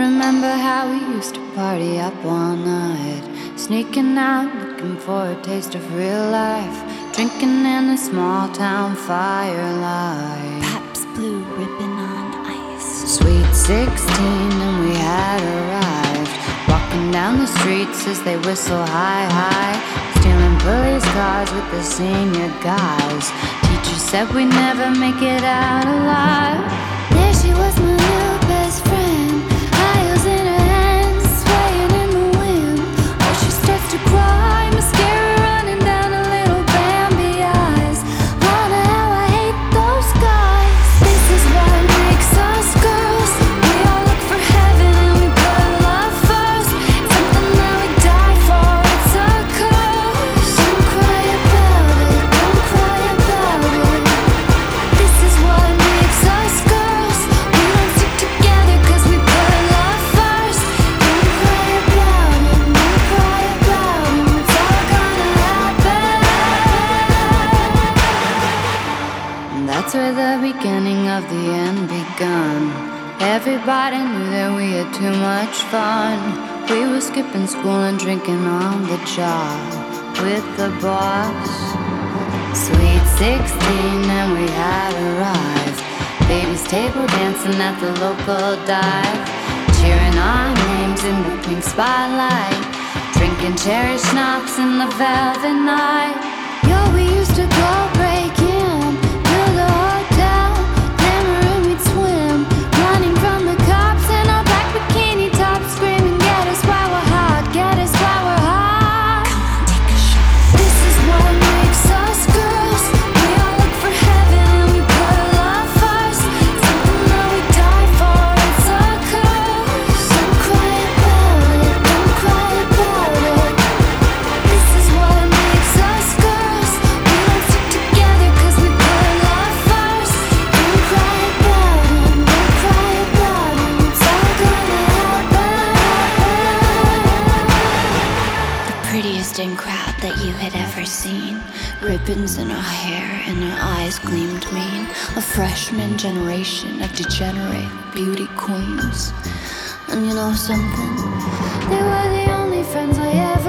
Remember how we used to party up all night, sneaking out, looking for a taste of real life, drinking in a small town firelight. Pabst Blue Ribbon on ice. Sweet 16 and we had arrived, walking down the streets as they whistle high, high, stealing police cars with the senior guys. Teacher said we'd never make it out alive. There she was, my new best friend, high heels in her hands, swaying in the wind. Oh, she starts to cry, mascara running down her little Bambi eyes. Mama, how I hate those guys. This is what makes us girls. We all look for heaven and we put love first. Something that we die for, it's a curse. Don't cry about it, don't cry about it. This is what makes us girls. We don't stick together cause we put love first. Don't cry about it, don't cry about it. It's all gonna happen. And that's where the beginning of the end begun. Everybody knew that we had too much fun. We were skipping school and drinking on the job with the boss. Sweet 16 and we had arrived, baby's table dancing at the local dive, cheering our names in the pink spotlight, drinking cherry schnapps in the velvet night. Yo, we used to go break in to the hotel, glamour and we'd swim, running from the cops in our black bikini tops, screaming, get us while we're hot, get us while we're hot. Come on, take a shot. This is what makes us girls. We all look for heaven and we put love first. Something that we die for, it's a curse. Don't cry about it, don't cry about it. This is what makes us girls. We don't stick together cause we put love first. Don't cry about it, don't cry about it. It's all gonna happen. The prettiest in crowd that you had ever seen, ribbons in her hair and her eyes gleamed mean. A freshman generation of degenerate beauty queens. And you know something? They were the only friends I ever